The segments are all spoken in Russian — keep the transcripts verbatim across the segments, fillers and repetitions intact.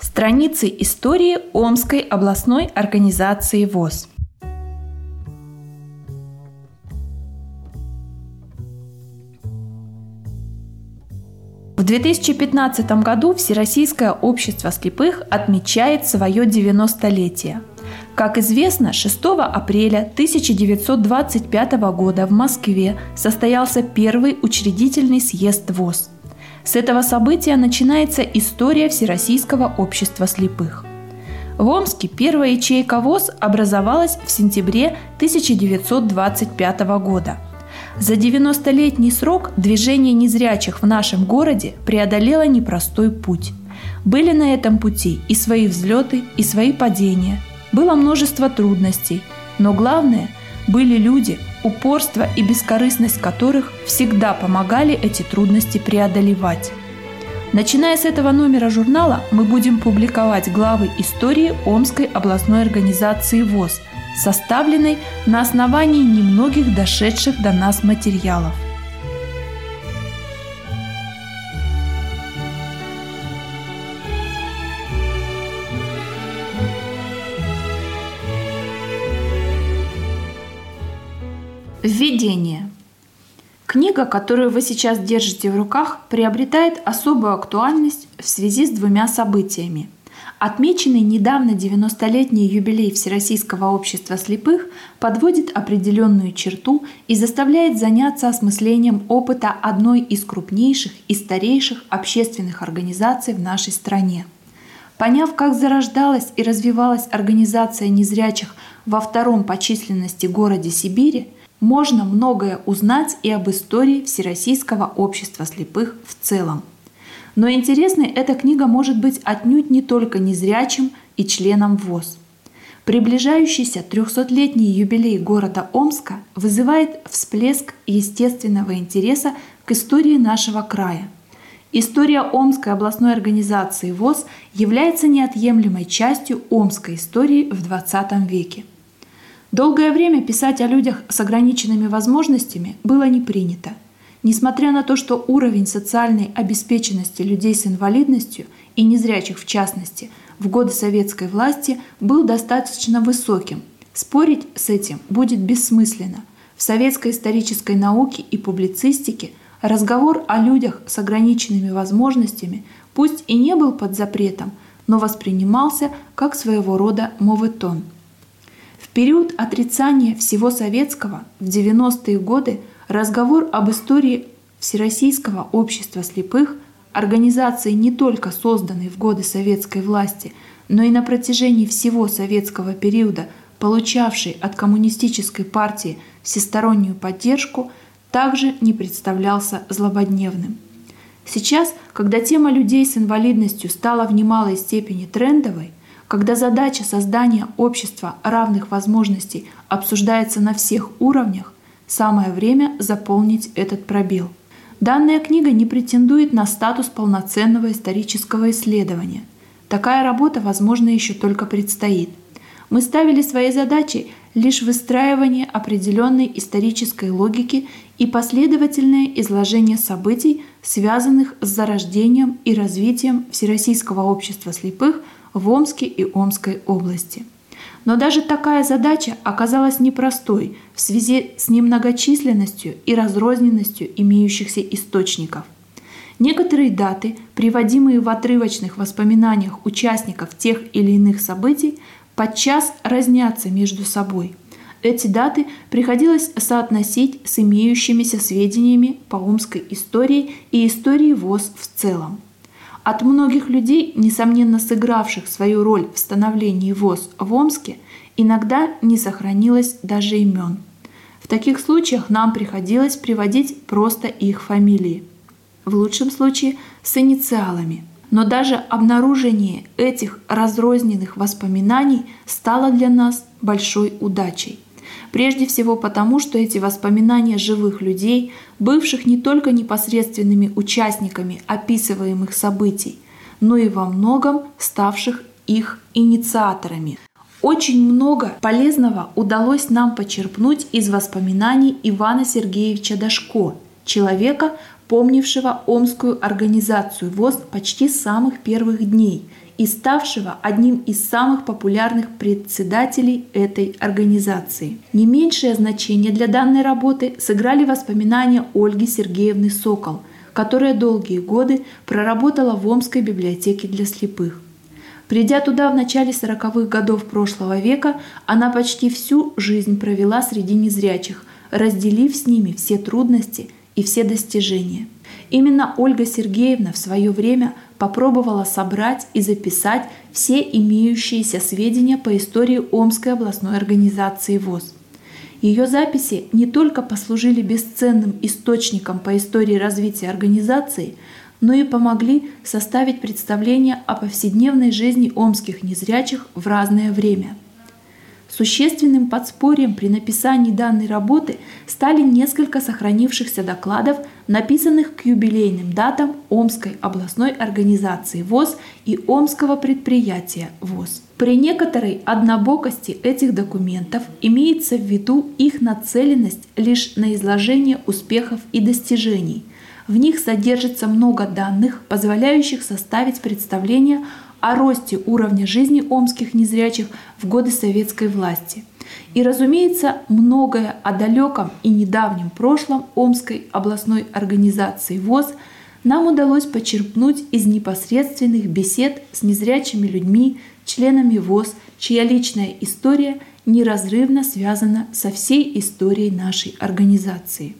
Страницы истории Омской областной организации ВОС. В две тысячи пятнадцатом году Всероссийское общество слепых отмечает свое девяностолетие. Как известно, шестого апреля тысяча девятьсот двадцать пятого года в Москве состоялся первый учредительный съезд ВОС. С этого события начинается история Всероссийского общества слепых. В Омске первая ячейка ВОС образовалась в сентябре тысяча девятьсот двадцать пятого года. За девяностолетний срок движение незрячих в нашем городе преодолело непростой путь. Были на этом пути и свои взлеты, и свои падения. Было множество трудностей, но главное – были люди, упорство и бескорыстность которых всегда помогали эти трудности преодолевать. Начиная с этого номера журнала мы будем публиковать главы истории Омской областной организации ВОС, составленной на основании немногих дошедших до нас материалов. Введение. Книга, которую вы сейчас держите в руках, приобретает особую актуальность в связи с двумя событиями. Отмеченный недавно девяностолетний юбилей Всероссийского общества слепых подводит определенную черту и заставляет заняться осмыслением опыта одной из крупнейших и старейших общественных организаций в нашей стране. Поняв, как зарождалась и развивалась организация незрячих во втором по численности городе Сибири, можно многое узнать и об истории Всероссийского общества слепых в целом. Но интересной эта книга может быть отнюдь не только незрячим и членам ВОС. Приближающийся трехсотлетний юбилей города Омска вызывает всплеск естественного интереса к истории нашего края. История Омской областной организации ВОС является неотъемлемой частью омской истории в двадцатом веке. Долгое время писать о людях с ограниченными возможностями было не принято. Несмотря на то, что уровень социальной обеспеченности людей с инвалидностью и незрячих в частности в годы советской власти был достаточно высоким, спорить с этим будет бессмысленно. В советской исторической науке и публицистике разговор о людях с ограниченными возможностями пусть и не был под запретом, но воспринимался как своего рода моветон. В период отрицания всего советского в девяностые годы разговор об истории Всероссийского общества слепых, организации не только созданной в годы советской власти, но и на протяжении всего советского периода, получавшей от коммунистической партии всестороннюю поддержку, также не представлялся злободневным. Сейчас, когда тема людей с инвалидностью стала в немалой степени трендовой, когда задача создания общества равных возможностей обсуждается на всех уровнях, самое время заполнить этот пробел. Данная книга не претендует на статус полноценного исторического исследования. Такая работа, возможно, еще только предстоит. Мы ставили своей задачей лишь выстраивание определенной исторической логики и последовательное изложение событий, связанных с зарождением и развитием Всероссийского общества слепых в Омске и Омской области. Но даже такая задача оказалась непростой в связи с немногочисленностью и разрозненностью имеющихся источников. Некоторые даты, приводимые в отрывочных воспоминаниях участников тех или иных событий, подчас разнятся между собой. Эти даты приходилось соотносить с имеющимися сведениями по омской истории и истории ВОС в целом. От многих людей, несомненно сыгравших свою роль в становлении ВОС в Омске, иногда не сохранилось даже имен. В таких случаях нам приходилось приводить просто их фамилии, в лучшем случае с инициалами. Но даже обнаружение этих разрозненных воспоминаний стало для нас большой удачей. Прежде всего потому, что эти воспоминания живых людей, бывших не только непосредственными участниками описываемых событий, но и во многом ставших их инициаторами. Очень много полезного удалось нам почерпнуть из воспоминаний Ивана Сергеевича Дашко, человека, помнившего Омскую организацию ВОС почти с самых первых дней и ставшего одним из самых популярных председателей этой организации. Не меньшее значение для данной работы сыграли воспоминания Ольги Сергеевны Сокол, которая долгие годы проработала в Омской библиотеке для слепых. Придя туда в начале сороковых годов прошлого века, она почти всю жизнь провела среди незрячих, разделив с ними все трудности и все достижения. Именно Ольга Сергеевна в свое время попробовала собрать и записать все имеющиеся сведения по истории Омской областной организации ВОС. Ее записи не только послужили бесценным источником по истории развития организации, но и помогли составить представление о повседневной жизни омских незрячих в разное время. Существенным подспорьем при написании данной работы стали несколько сохранившихся докладов, написанных к юбилейным датам Омской областной организации ВОС и Омского предприятия ВОС. При некоторой однобокости этих документов имеется в виду их нацеленность лишь на изложение успехов и достижений. В них содержится много данных, позволяющих составить представление о росте уровня жизни омских незрячих в годы советской власти. И, разумеется, многое о далеком и недавнем прошлом Омской областной организации ВОС нам удалось почерпнуть из непосредственных бесед с незрячими людьми, членами ВОС, чья личная история неразрывно связана со всей историей нашей организации.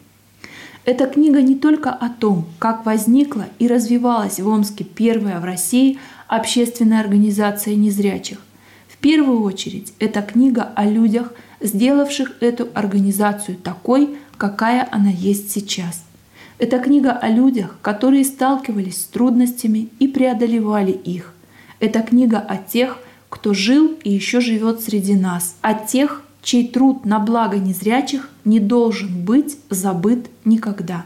Эта книга не только о том, как возникла и развивалась в Омске первая в России общественная организация незрячих. В первую очередь, это книга о людях, сделавших эту организацию такой, какая она есть сейчас. Это книга о людях, которые сталкивались с трудностями и преодолевали их. Это книга о тех, кто жил и еще живет среди нас, о тех, чей труд на благо незрячих не должен быть забыт никогда.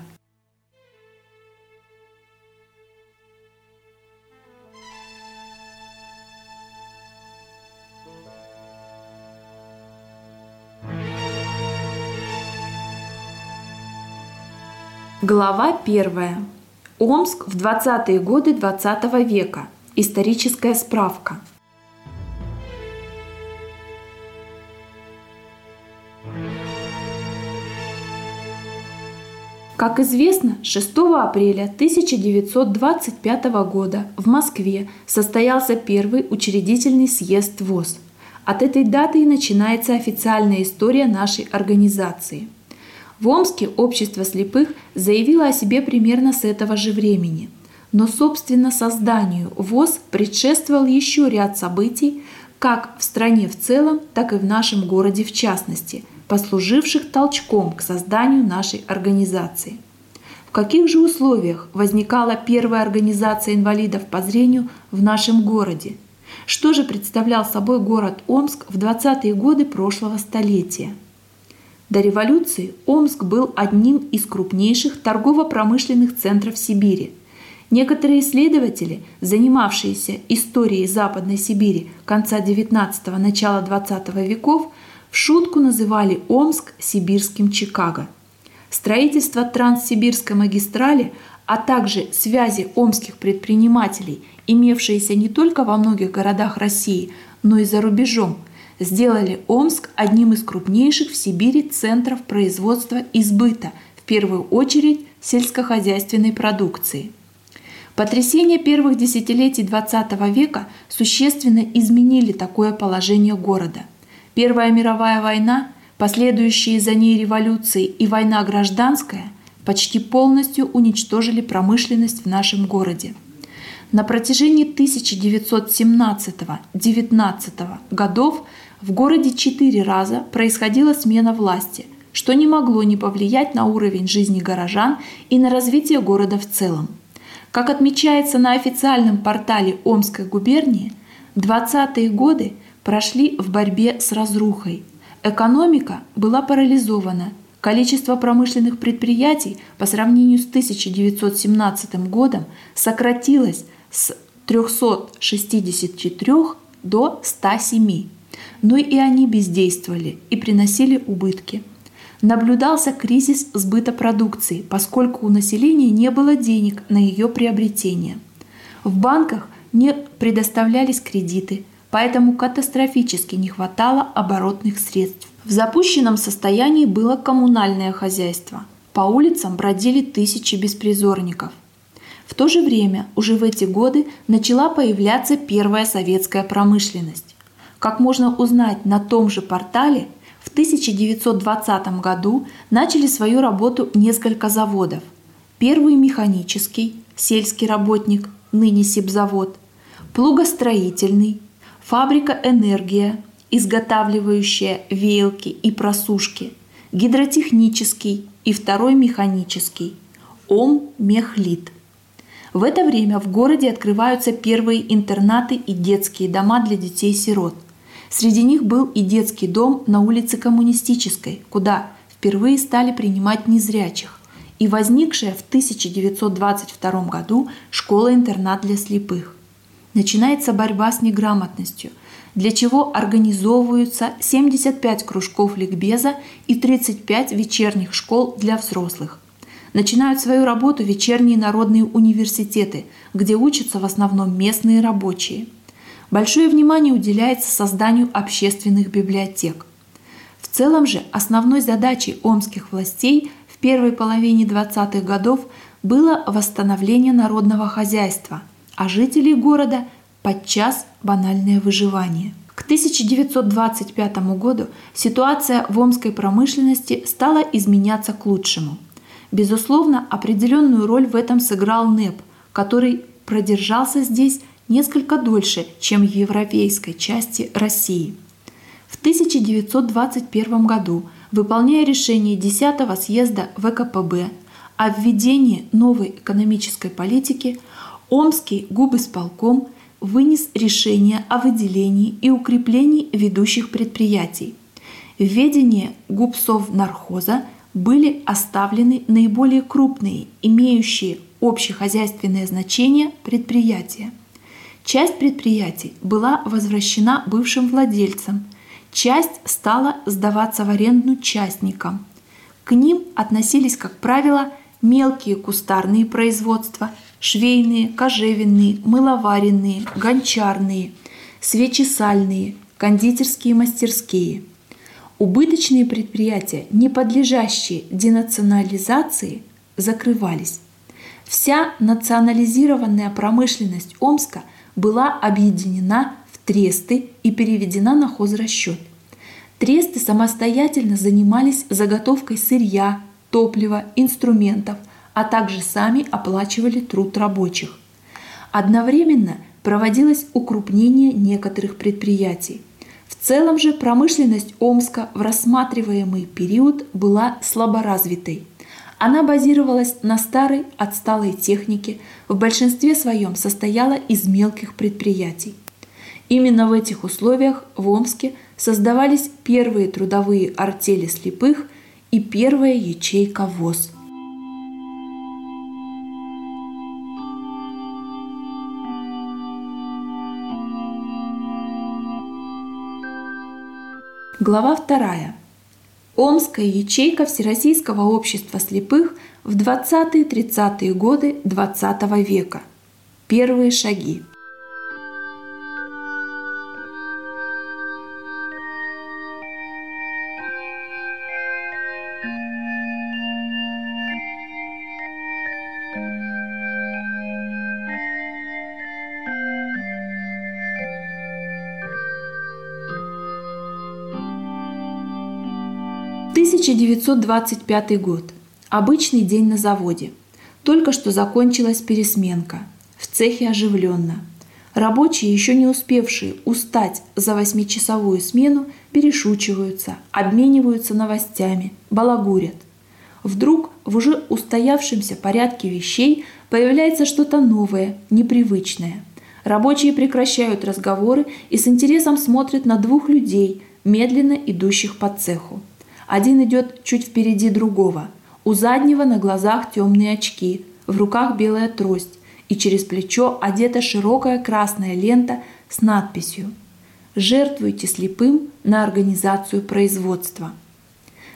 Глава первая. Омск в двадцатые годы двадцатого века. Историческая справка. Как известно, шестого апреля тысяча девятьсот двадцать пятого года в Москве состоялся первый учредительный съезд ВОС. От этой даты и начинается официальная история нашей организации. В Омске общество слепых заявило о себе примерно с этого же времени. Но, собственно, созданию ВОС предшествовал еще ряд событий, как в стране в целом, так и в нашем городе в частности, послуживших толчком к созданию нашей организации. В каких же условиях возникала первая организация инвалидов по зрению в нашем городе? Что же представлял собой город Омск в двадцатые годы прошлого столетия? До революции Омск был одним из крупнейших торгово-промышленных центров Сибири. Некоторые исследователи, занимавшиеся историей Западной Сибири конца девятнадцатого – начала двадцатого веков, в шутку называли Омск сибирским Чикаго. Строительство Транссибирской магистрали, а также связи омских предпринимателей, имевшиеся не только во многих городах России, но и за рубежом, сделали Омск одним из крупнейших в Сибири центров производства и сбыта, в первую очередь сельскохозяйственной продукции. Потрясения первых десятилетий двадцатого века существенно изменили такое положение города. Первая мировая война, последующие за ней революции и война гражданская почти полностью уничтожили промышленность в нашем городе. На протяжении тысяча девятьсот семнадцатого — девятнадцатого годов в городе четыре раза происходила смена власти, что не могло не повлиять на уровень жизни горожан и на развитие города в целом. Как отмечается на официальном портале Омской губернии, двадцатые годы прошли в борьбе с разрухой. Экономика была парализована. Количество промышленных предприятий по сравнению с тысяча девятьсот семнадцатым годом сократилось с трёхсот шестидесяти трёх до ста семи. Но и они бездействовали и приносили убытки. Наблюдался кризис сбыта продукции, поскольку у населения не было денег на ее приобретение. В банках не предоставлялись кредиты, поэтому катастрофически не хватало оборотных средств. В запущенном состоянии было коммунальное хозяйство. По улицам бродили тысячи беспризорников. В то же время уже в эти годы начала появляться первая советская промышленность. Как можно узнать на том же портале, в тысяча девятьсот двадцатом году начали свою работу несколько заводов. Первый механический, сельский работник, ныне сибзавод, плугостроительный, фабрика «Энергия», изготавливающая веялки и просушки, гидротехнический и второй механический, Ом-Мехлит. В это время в городе открываются первые интернаты и детские дома для детей-сирот. Среди них был и детский дом на улице Коммунистической, куда впервые стали принимать незрячих, и возникшая в тысяча девятьсот двадцать втором году школа-интернат для слепых. Начинается борьба с неграмотностью, для чего организовываются семьдесят пять кружков ликбеза и тридцать пять вечерних школ для взрослых. Начинают свою работу вечерние народные университеты, где учатся в основном местные рабочие. Большое внимание уделяется созданию общественных библиотек. В целом же основной задачей омских властей в первой половине двадцатых годов было восстановление народного хозяйства, а жителей города подчас банальное выживание. К тысяча девятьсот двадцать пятому году ситуация в омской промышленности стала изменяться к лучшему. Безусловно, определенную роль в этом сыграл НЭП, который продержался здесь несколько дольше, чем в европейской части России. В тысяча девятьсот двадцать первом году, выполняя решение десятого съезда вэ ка пэ бэ о введении новой экономической политики, Омский губисполком вынес решение о выделении и укреплении ведущих предприятий. В ведении губсовнархоза были оставлены наиболее крупные, имеющие общехозяйственное значение предприятия. Часть предприятий была возвращена бывшим владельцам, часть стала сдаваться в аренду частникам. К ним относились, как правило, мелкие кустарные производства, швейные, кожевенные, мыловаренные, гончарные, свечесальные, кондитерские мастерские. Убыточные предприятия, не подлежащие денационализации, закрывались. Вся национализированная промышленность Омска была объединена в тресты и переведена на хозрасчет. Тресты самостоятельно занимались заготовкой сырья, топлива, инструментов, а также сами оплачивали труд рабочих. Одновременно проводилось укрупнение некоторых предприятий. В целом же промышленность Омска в рассматриваемый период была слаборазвитой. Она базировалась на старой отсталой технике, в большинстве своем состояла из мелких предприятий. Именно в этих условиях в Омске создавались первые трудовые артели слепых и первая ячейка ВОС. Глава вторая. Омская ячейка Всероссийского общества слепых в двадцатые-тридцатые годы двадцатого века. Первые шаги. тысяча девятьсот двадцать пятый год. Обычный день на заводе. Только что закончилась пересменка. В цехе оживленно. Рабочие, еще не успевшие устать за восьмичасовую смену, перешучиваются, обмениваются новостями, балагурят. Вдруг в уже устоявшемся порядке вещей появляется что-то новое, непривычное. Рабочие прекращают разговоры и с интересом смотрят на двух людей, медленно идущих по цеху. Один идет чуть впереди другого. У заднего на глазах темные очки, в руках белая трость, и через плечо одета широкая красная лента с надписью «Жертвуйте слепым на организацию производства».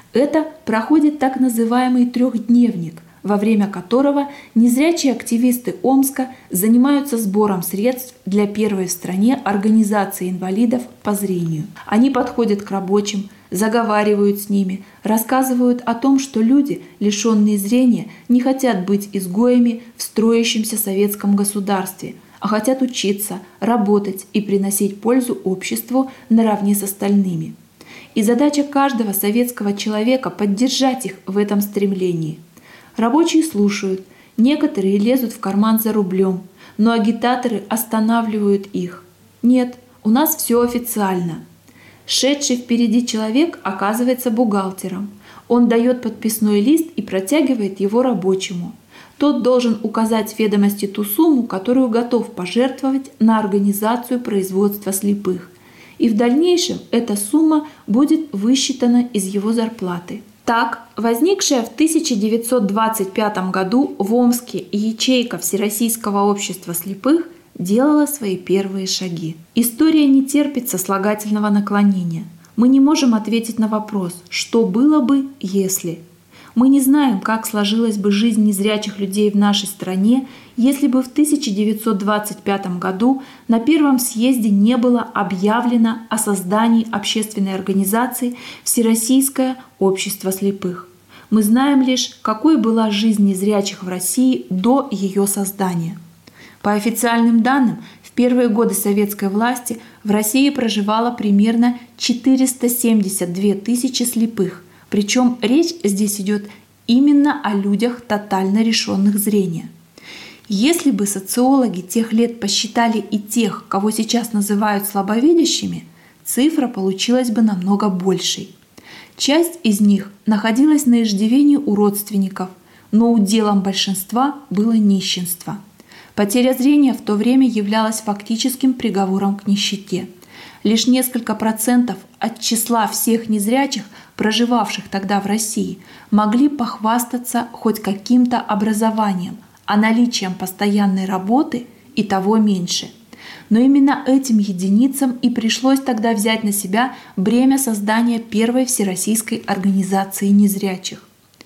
Это проходит так называемый трехдневник, во время которого незрячие активисты Омска занимаются сбором средств для первой в стране организации инвалидов по зрению. Они подходят к рабочим, заговаривают с ними, рассказывают о том, что люди, лишенные зрения, не хотят быть изгоями в строящемся советском государстве, а хотят учиться, работать и приносить пользу обществу наравне с остальными. И задача каждого советского человека – поддержать их в этом стремлении. Рабочие слушают, некоторые лезут в карман за рублем, но агитаторы останавливают их. Нет, у нас все официально. Шедший впереди человек оказывается бухгалтером. Он дает подписной лист и протягивает его рабочему. Тот должен указать в ведомости ту сумму, которую готов пожертвовать на организацию производства слепых. И в дальнейшем эта сумма будет высчитана из его зарплаты. Так, возникшая в тысяча девятьсот двадцать пятом году в Омске ячейка Всероссийского общества слепых делала свои первые шаги. История не терпит сослагательного наклонения. Мы не можем ответить на вопрос, что было бы, если. Мы не знаем, как сложилась бы жизнь незрячих людей в нашей стране, если бы в тысяча девятьсот двадцать пятом году на первом съезде не было объявлено о создании общественной организации Всероссийское общество слепых. Мы знаем лишь, какой была жизнь незрячих в России до ее создания. По официальным данным, в первые годы советской власти в России проживало примерно четыреста семьдесят две тысячи слепых, причем речь здесь идет именно о людях, тотально лишенных зрения. Если бы социологи тех лет посчитали и тех, кого сейчас называют слабовидящими, цифра получилась бы намного большей. Часть из них находилась на иждивении у родственников, но уделом большинства было нищенство. Потеря зрения в то время являлась фактическим приговором к нищете. Лишь несколько процентов от числа всех незрячих, проживавших тогда в России, могли похвастаться хоть каким-то образованием, а наличием постоянной работы и того меньше. Но именно этим единицам и пришлось тогда взять на себя бремя создания первой всероссийской организации незрячих.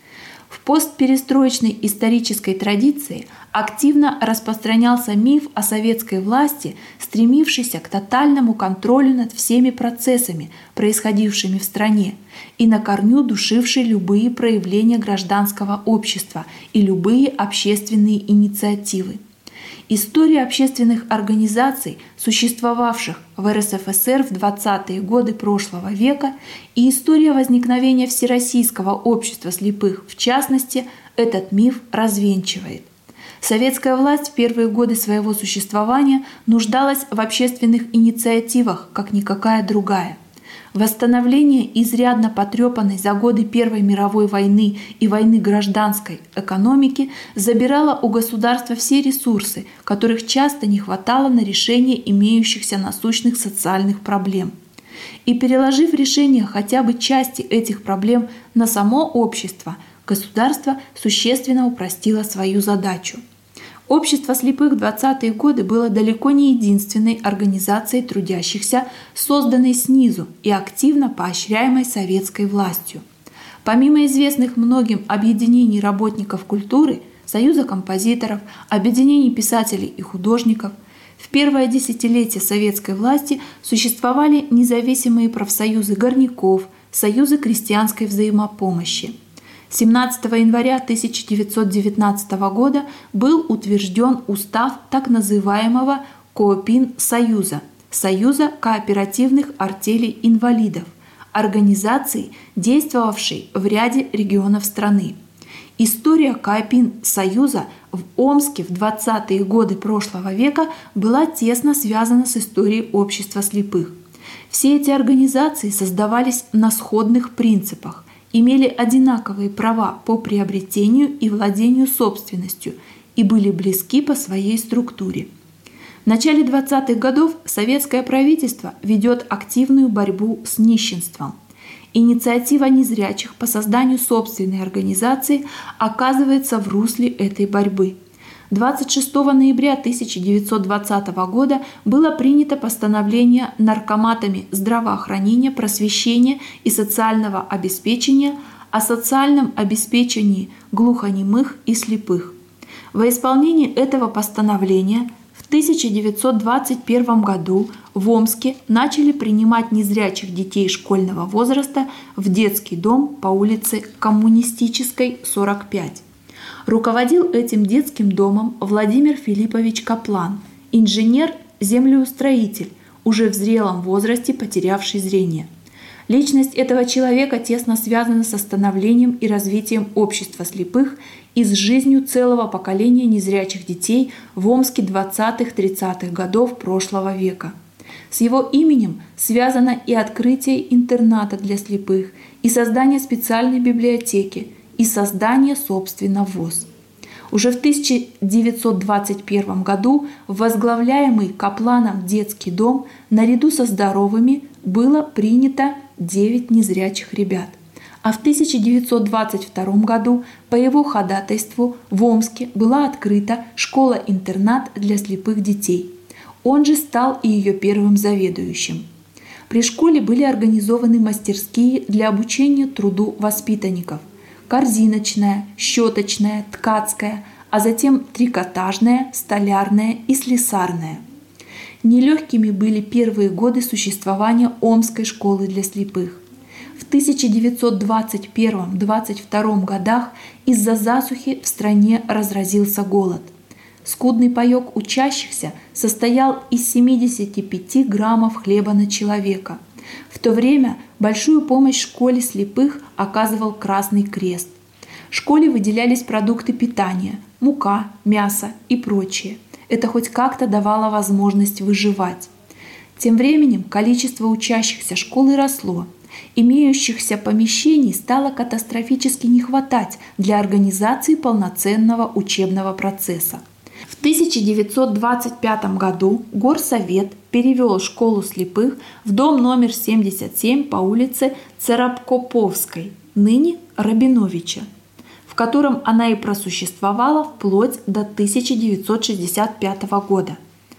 В постперестроечной исторической традиции активно распространялся миф о советской власти, стремившейся к тотальному контролю над всеми процессами, происходившими в стране, и на корню душившей любые проявления гражданского общества и любые общественные инициативы. История общественных организаций, существовавших в эр эс эф эс эр в двадцатые годы прошлого века, и история возникновения Всероссийского общества слепых, в частности, этот миф развенчивает. Советская власть в первые годы своего существования нуждалась в общественных инициативах, как никакая другая. Восстановление изрядно потрепанной за годы Первой мировой войны и войны гражданской экономики забирало у государства все ресурсы, которых часто не хватало на решение имеющихся насущных социальных проблем. И переложив решение хотя бы части этих проблем на само общество, государство существенно упростило свою задачу. Общество слепых в двадцатые годы было далеко не единственной организацией трудящихся, созданной снизу и активно поощряемой советской властью. Помимо известных многим объединений работников культуры, Союза композиторов, объединений писателей и художников, в первое десятилетие советской власти существовали независимые профсоюзы горняков, союзы крестьянской взаимопомощи. семнадцатого января тысяча девятьсот девятнадцатого года был утвержден устав так называемого Коопинсоюза, Союза кооперативных артелей инвалидов, организации, действовавшей в ряде регионов страны. История Коопинсоюза в Омске в двадцатые годы прошлого века была тесно связана с историей общества слепых. Все эти организации создавались на сходных принципах, имели одинаковые права по приобретению и владению собственностью и были близки по своей структуре. В начале двадцатых годов советское правительство ведет активную борьбу с нищенством. Инициатива незрячих по созданию собственной организации оказывается в русле этой борьбы. двадцать шестого ноября тысяча девятьсот двадцатого года было принято постановление наркоматами здравоохранения, просвещения и социального обеспечения о социальном обеспечении глухонемых и слепых. Во исполнение этого постановления в тысяча девятьсот двадцать первом году в Омске начали принимать незрячих детей школьного возраста в детский дом по улице Коммунистической, сорок пять. Руководил этим детским домом Владимир Филиппович Каплан, инженер-землеустроитель, уже в зрелом возрасте потерявший зрение. Личность этого человека тесно связана со становлением и развитием общества слепых и с жизнью целого поколения незрячих детей в Омске двадцатых-тридцатых годов прошлого века. С его именем связано и открытие интерната для слепых, и создание специальной библиотеки, и создание, собственно, ВОС. Уже в тысяча девятьсот двадцать первом году возглавляемый Капланом детский дом наряду со здоровыми было принято девять незрячих ребят. А в тысяча девятьсот двадцать втором году по его ходатайству в Омске была открыта школа-интернат для слепых детей. Он же стал и ее первым заведующим. При школе были организованы мастерские для обучения труду воспитанников: корзиночная, щеточная, ткацкая, а затем трикотажная, столярная и слесарная. Нелегкими были первые годы существования Омской школы для слепых. В тысяча девятьсот двадцать первом — двадцать втором годах из-за засухи в стране разразился голод. Скудный паёк учащихся состоял из семидесяти пяти граммов хлеба на человека. В то время большую помощь школе слепых оказывал Красный Крест. Школе выделялись продукты питания – мука, мясо и прочее. Это хоть как-то давало возможность выживать. Тем временем количество учащихся школы росло. Имеющихся помещений стало катастрофически не хватать для организации полноценного учебного процесса. В тысяча девятьсот двадцать пятом году Горсовет перевел школу слепых в дом номер семьдесят семь по улице Царапкоповской, ныне Рабиновича, в котором она и просуществовала вплоть до тысяча девятьсот шестьдесят пятого года.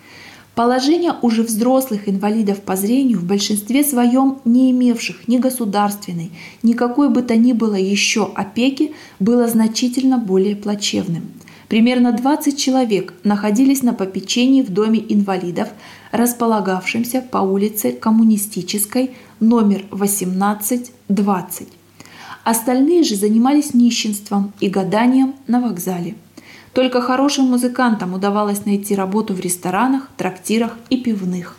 Положение уже взрослых инвалидов по зрению, в большинстве своем не имевших ни государственной, ни какой бы то ни было еще опеки, было значительно более плачевным. Примерно двадцать человек находились на попечении в доме инвалидов, располагавшемся по улице Коммунистической, номер восемнадцать двадцать. Остальные же занимались нищенством и гаданием на вокзале. Только хорошим музыкантам удавалось найти работу в ресторанах, трактирах и пивных.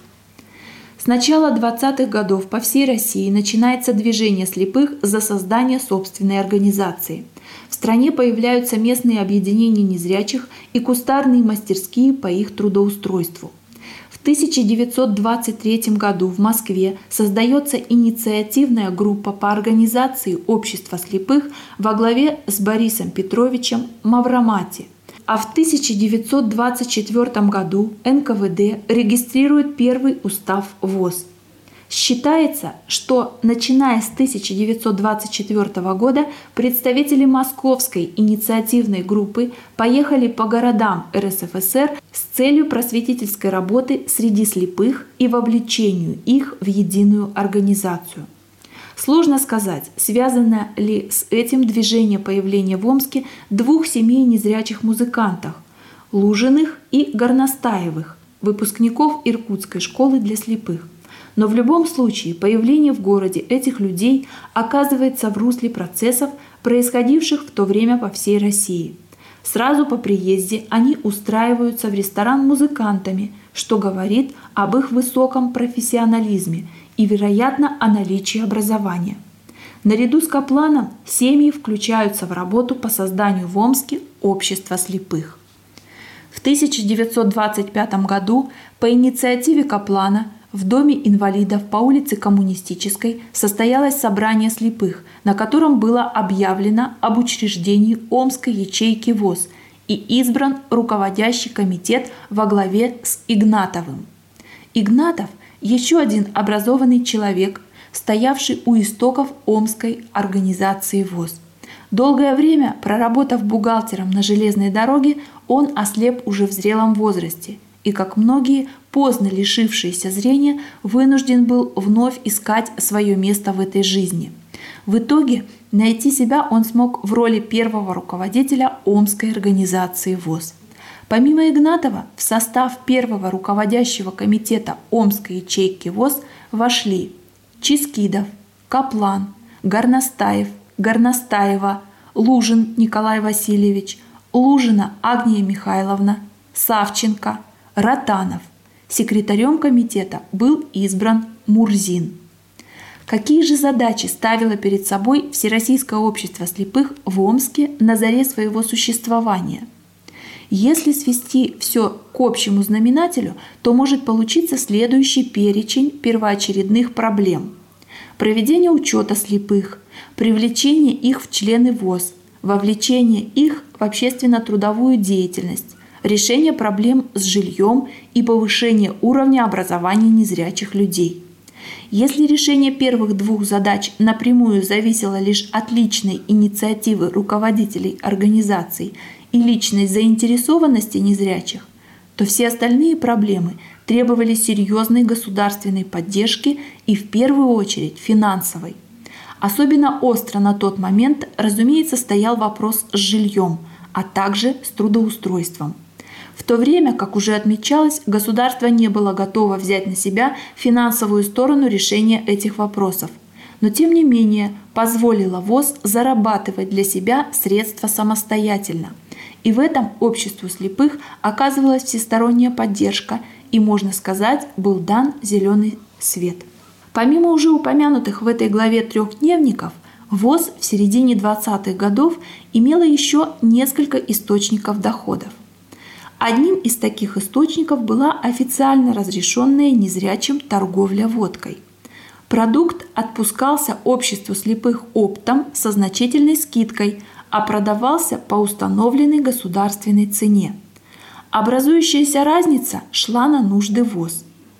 С начала двадцатых годов по всей России начинается движение слепых за создание собственной организации. В стране появляются местные объединения незрячих и кустарные мастерские по их трудоустройству. В тысяча девятьсот двадцать третьем году в Москве создается инициативная группа по организации общества слепых во главе с Борисом Петровичем Мавромати. А в тысяча девятьсот двадцать четвёртом году эн ка вэ дэ регистрирует первый устав ВОС. Считается, что начиная с тысяча девятьсот двадцать четвёртого года представители Московской инициативной группы поехали по городам эр эс эф эс эр с целью просветительской работы среди слепых и вовлечению их в единую организацию. Сложно сказать, связано ли с этим движение появления в Омске двух семей незрячих музыкантов – Лужиных и Горностаевых, выпускников Иркутской школы для слепых. Но в любом случае появление в городе этих людей оказывается в русле процессов, происходивших в то время по всей России. Сразу по приезде они устраиваются в ресторан музыкантами, что говорит об их высоком профессионализме и, вероятно, о наличии образования. Наряду с Капланом семьи включаются в работу по созданию в Омске общества слепых. В тысяча девятьсот двадцать пятом году по инициативе Каплана в доме инвалидов по улице Коммунистической состоялось собрание слепых, на котором было объявлено об учреждении Омской ячейки ВОС и избран руководящий комитет во главе с Игнатовым. Игнатов – еще один образованный человек, стоявший у истоков Омской организации ВОС. Долгое время, проработав бухгалтером на железной дороге, он ослеп уже в зрелом возрасте и, как многие, поздно лишившиеся зрения, вынужден был вновь искать свое место в этой жизни. В итоге найти себя он смог в роли первого руководителя Омской организации ВОС. Помимо Игнатова, в состав первого руководящего комитета Омской ячейки ВОС вошли Чискидов, Каплан, Горностаев, Горностаева, Лужин Николай Васильевич, Лужина Агния Михайловна, Савченко, Ротанов. Секретарем комитета был избран Мурзин. Какие же задачи ставило перед собой Всероссийское общество слепых в Омске на заре своего существования? Если свести все к общему знаменателю, то может получиться следующий перечень первоочередных проблем. Проведение учета слепых, привлечение их в члены ВОС, вовлечение их в общественно-трудовую деятельность, решение проблем с жильем и повышение уровня образования незрячих людей. Если решение первых двух задач напрямую зависело лишь от личной инициативы руководителей организаций и личной заинтересованности незрячих, то все остальные проблемы требовали серьезной государственной поддержки и в первую очередь финансовой. Особенно остро на тот момент, разумеется, стоял вопрос с жильем, а также с трудоустройством. В то время, как уже отмечалось, государство не было готово взять на себя финансовую сторону решения этих вопросов, но тем не менее позволило ВОС зарабатывать для себя средства самостоятельно. И в этом обществу слепых оказывалась всесторонняя поддержка и, можно сказать, был дан зеленый свет. Помимо уже упомянутых в этой главе трех дневников, ВОС в середине двадцатых годов имела еще несколько источников доходов. Одним из таких источников была официально разрешенная незрячим торговля водкой. Продукт отпускался обществу слепых оптом со значительной скидкой, а продавался по установленной государственной цене. Образующаяся разница шла на нужды ВОС.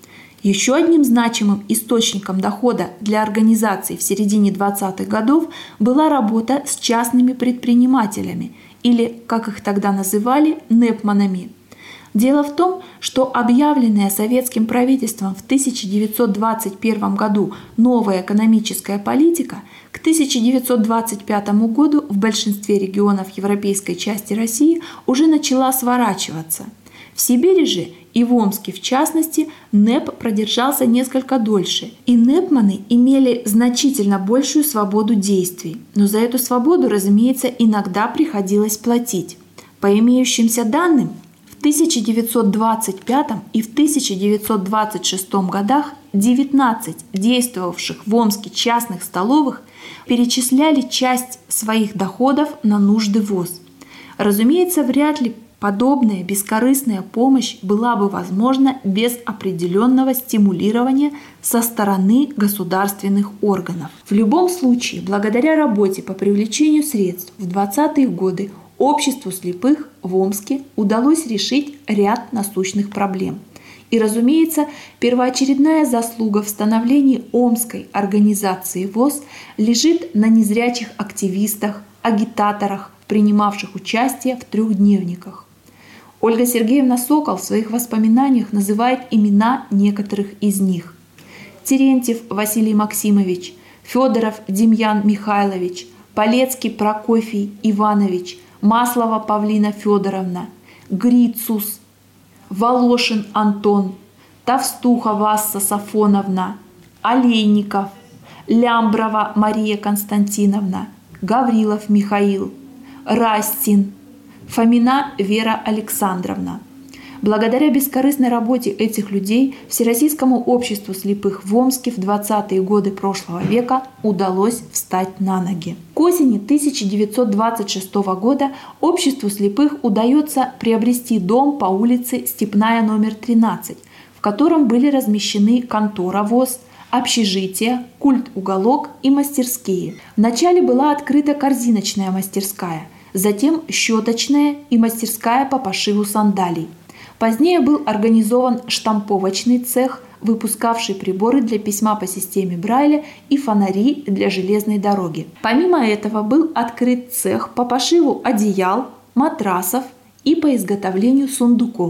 Еще одним значимым источником дохода для организаций в середине двадцатых годов была работа с частными предпринимателями, или, как их тогда называли, непманами. Дело в том, что объявленная советским правительством в тысяча девятьсот двадцать первом году новая экономическая политика к тысяча девятьсот двадцать пятому году в большинстве регионов европейской части России уже начала сворачиваться. В Сибири же и в Омске в частности НЭП продержался несколько дольше, и непманы имели значительно большую свободу действий, но за эту свободу, разумеется, иногда приходилось платить. По имеющимся данным, в тысяча девятьсот двадцать пятом и в тысяча девятьсот двадцать шестом годах девятнадцать действовавших в Омске частных столовых перечисляли часть своих доходов на нужды ВОС. Разумеется, вряд ли подобная бескорыстная помощь была бы возможна без определенного стимулирования со стороны государственных органов. В любом случае, благодаря работе по привлечению средств в двадцатые годы обществу слепых в Омске удалось решить ряд насущных проблем. И, разумеется, первоочередная заслуга в становлении Омской организации ВОС лежит на незрячих активистах, агитаторах, принимавших участие в трехдневниках. Ольга Сергеевна Сокол в своих воспоминаниях называет имена некоторых из них. Терентьев Василий Максимович, Федоров Демьян Михайлович, Полецкий Прокофий Иванович, Маслова Павлина Федоровна, Грицус, Волошин Антон, Товстуха Васса Сафоновна, Олейников, Лямброва Мария Константиновна, Гаврилов Михаил, Растин, Фомина Вера Александровна. Благодаря бескорыстной работе этих людей Всероссийскому обществу слепых в Омске в двадцатые годы прошлого века удалось встать на ноги. К осени тысяча девятьсот двадцать шестого года обществу слепых удается приобрести дом по улице Степная номер тринадцать, в котором были размещены контора ВОС, общежитие, культ-уголок и мастерские. Вначале была открыта корзиночная мастерская, затем щеточная и мастерская по пошиву сандалий. Позднее был организован штамповочный цех, выпускавший приборы для письма по системе Брайля и фонари для железной дороги. Помимо этого был открыт цех по пошиву одеял, матрасов и по изготовлению сундуков.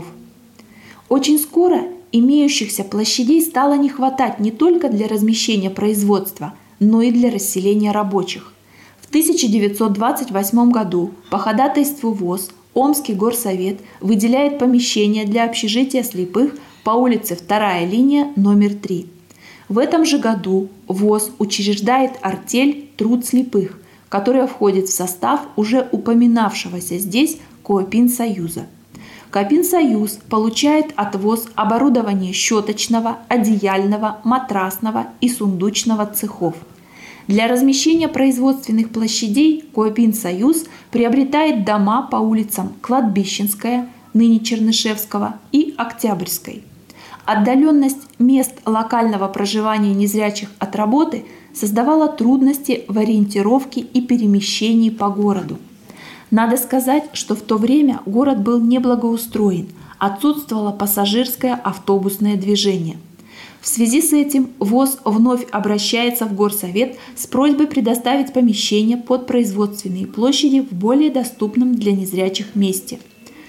Очень скоро имеющихся площадей стало не хватать не только для размещения производства, но и для расселения рабочих. В тысяча девятьсот двадцать восьмом году по ходатайству ВОС Омский горсовет выделяет помещение для общежития слепых по улице вторая линия, номер три. В этом же году ВОС учреждает артель «Труд слепых», которая входит в состав уже упоминавшегося здесь Коопинсоюза. Коопинсоюз получает от ВОС оборудование щеточного, одеяльного, матрасного и сундучного цехов. Для размещения производственных площадей Коопинсоюз приобретает дома по улицам Кладбищенская, ныне Чернышевского, и Октябрьской. Отдаленность мест локального проживания незрячих от работы создавала трудности в ориентировке и перемещении по городу. Надо сказать, что в то время город был неблагоустроен, отсутствовало пассажирское автобусное движение. В связи с этим ВОС вновь обращается в горсовет с просьбой предоставить помещение под производственные площади в более доступном для незрячих месте.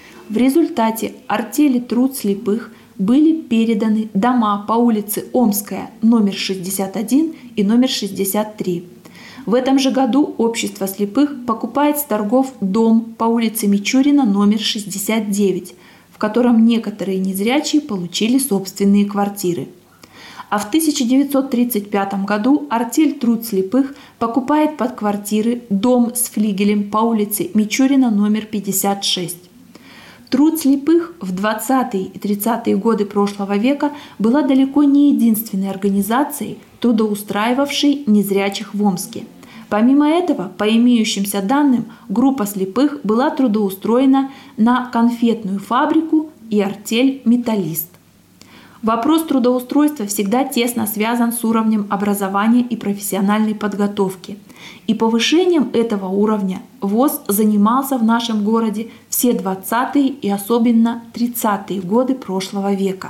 В результате артели «Труд слепых» были переданы дома по улице Омская, номер шестьдесят один и номер шестьдесят три. В этом же году общество слепых покупает с торгов дом по улице Мичурина, номер шестьдесят девять, в котором некоторые незрячие получили собственные квартиры. А в тысяча девятьсот тридцать пятом году артель «Труд слепых» покупает под квартиры дом с флигелем по улице Мичурина, номер пятьдесят шесть. «Труд слепых» в двадцатые и тридцатые годы прошлого века была далеко не единственной организацией, трудоустраивавшей незрячих в Омске. Помимо этого, по имеющимся данным, группа слепых была трудоустроена на конфетную фабрику и артель «Металлист». Вопрос трудоустройства всегда тесно связан с уровнем образования и профессиональной подготовки. И повышением этого уровня ВОС занимался в нашем городе все двадцатые и особенно тридцатые годы прошлого века.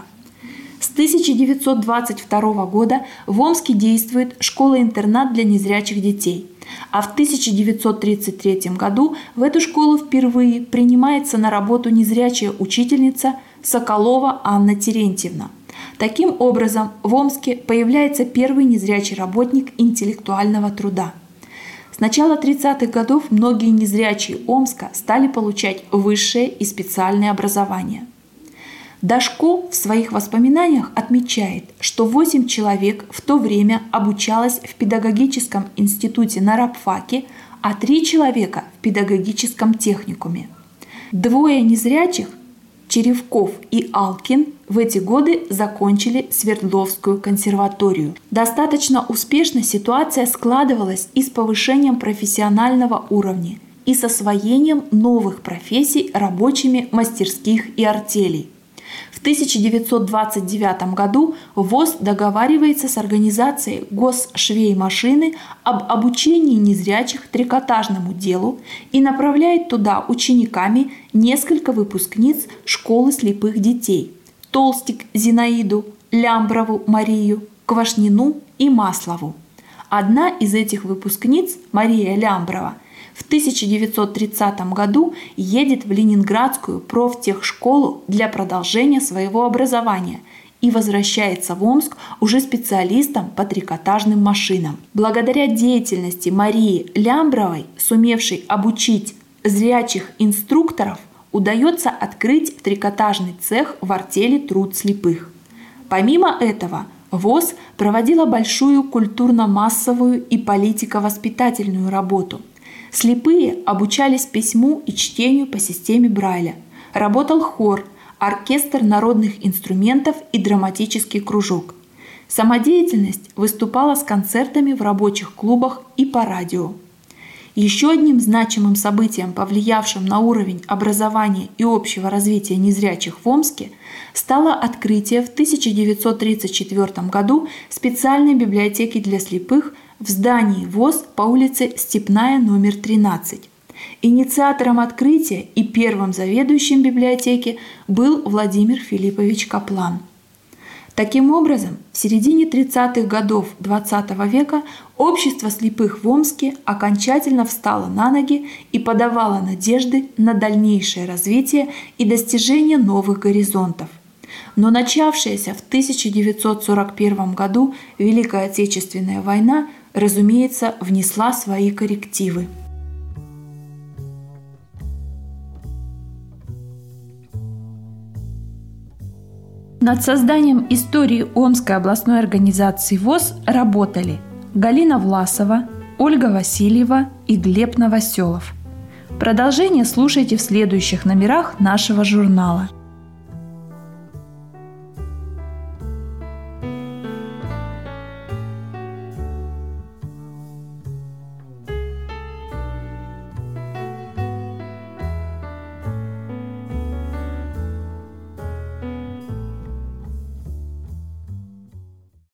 С тысяча девятьсот двадцать второго года в Омске действует школа-интернат для незрячих детей, а в тысяча девятьсот тридцать третьем году в эту школу впервые принимается на работу незрячая учительница Соколова Анна Терентьевна. Таким образом, в Омске появляется первый незрячий работник интеллектуального труда. С начала тридцатых годов многие незрячие Омска стали получать высшее и специальное образование. Дашко в своих воспоминаниях отмечает, что восемь человек в то время обучалось в педагогическом институте на рабфаке, а три человека в педагогическом техникуме. Двое незрячих, Черевков и Алкин, в эти годы закончили Свердловскую консерваторию. Достаточно успешно ситуация складывалась и с повышением профессионального уровня, и с освоением новых профессий рабочими мастерских и артелей. В тысяча девятьсот двадцать девятом году ВОС договаривается с организацией Госшвеймашины об обучении незрячих трикотажному делу и направляет туда учениками несколько выпускниц школы слепых детей – Толстик Зинаиду, Лямброву Марию, Квашнину и Маслову. Одна из этих выпускниц, Мария Лямброва, в тысяча девятьсот тридцатом году едет в Ленинградскую профтехшколу для продолжения своего образования и возвращается в Омск уже специалистом по трикотажным машинам. Благодаря деятельности Марии Лямбровой, сумевшей обучить зрячих инструкторов, удается открыть трикотажный цех в артели «Труд слепых». Помимо этого, ВОС проводила большую культурно-массовую и политико-воспитательную работу. Слепые обучались письму и чтению по системе Брайля. Работал хор, оркестр народных инструментов и драматический кружок. Самодеятельность выступала с концертами в рабочих клубах и по радио. Еще одним значимым событием, повлиявшим на уровень образования и общего развития незрячих в Омске, стало открытие в тысяча девятьсот тридцать четвёртом году специальной библиотеки для слепых в здании ВОС по улице Степная, номер тринадцать. Инициатором открытия и первым заведующим библиотеки был Владимир Филиппович Каплан. Таким образом, в середине тридцатых годов двадцатого века общество слепых в Омске окончательно встало на ноги и подавало надежды на дальнейшее развитие и достижение новых горизонтов. Но начавшаяся в тысяча девятьсот сорок первом году Великая Отечественная война разумеется, внесла свои коррективы. Над созданием истории Омской областной организации ВОС работали Галина Власова, Ольга Васильева и Глеб Новоселов. Продолжение слушайте в следующих номерах нашего журнала.